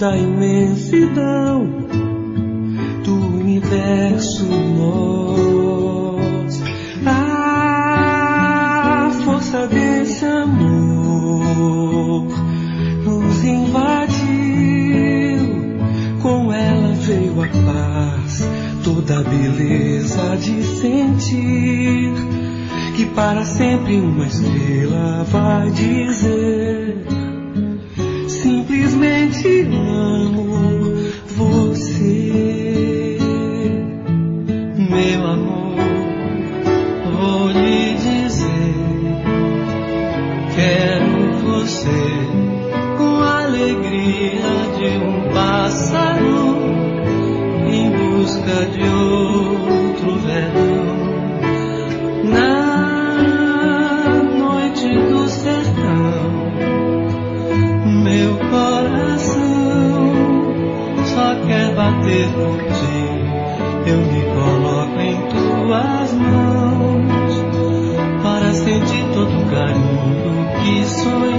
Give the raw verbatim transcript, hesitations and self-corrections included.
da imensidão do universo nós. A força desse amor nos invadiu, com ela veio a paz, toda a beleza de sentir que para sempre uma estrela vai dizer: simplesmente amo você, meu amor. Vou lhe dizer, quero você com a alegria de um pássaro em busca de outro verão. Na noite do sertão, meu coração só quer bater por ti. Eu me coloco em tuas mãos para sentir todo o carinho que sou